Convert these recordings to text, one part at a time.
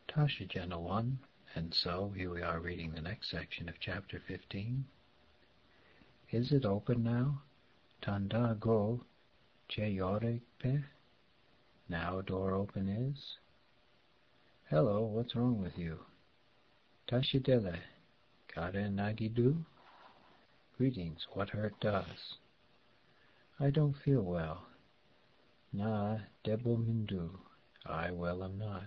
Tasha Channel 1, and so here we are reading the next section of Chapter 15. Is it open now? Tanda go che pe? Now door open is? Hello, what's wrong with you? Tashidele, kare nagidu? Greetings, what hurt does? I don't feel well. Na debo mindu, I well am not.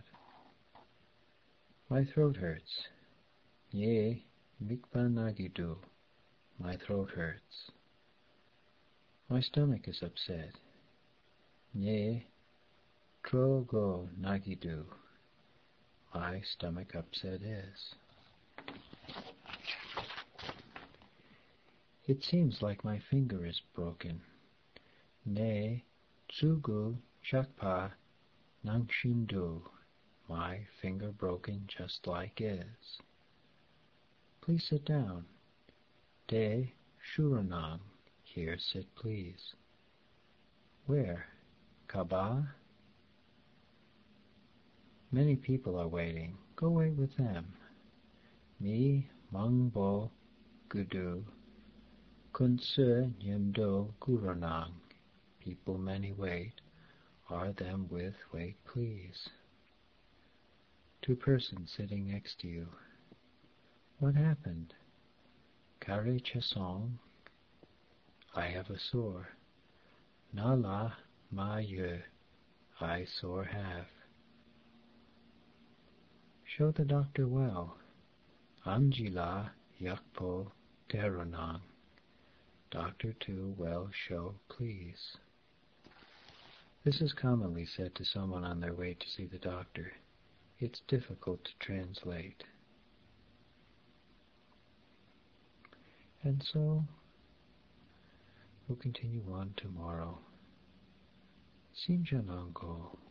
My throat hurts. Ye, mikpa nagidu, my throat hurts. My stomach is upset. Ye, trogo nagidu, my stomach upset is. It seems like my finger is broken. Ne, tsugu shakpa nangshindu, my finger broken just like is. Please sit down. De shuranang, here sit please. Where? Kaba? Many people are waiting. Go wait with them. Mi mangbo gudu kunse nyemdo guranang. People many wait. Are them with wait please. Two persons sitting next to you. What happened? Kare chasong. I have a sore. Nala ma ye. I sore have. Show the doctor well. Anjila yakpo teronang. Doctor too well show please. This is commonly said to someone on their way to see the doctor. It's difficult to translate. And so, we'll continue on tomorrow. Simjanango.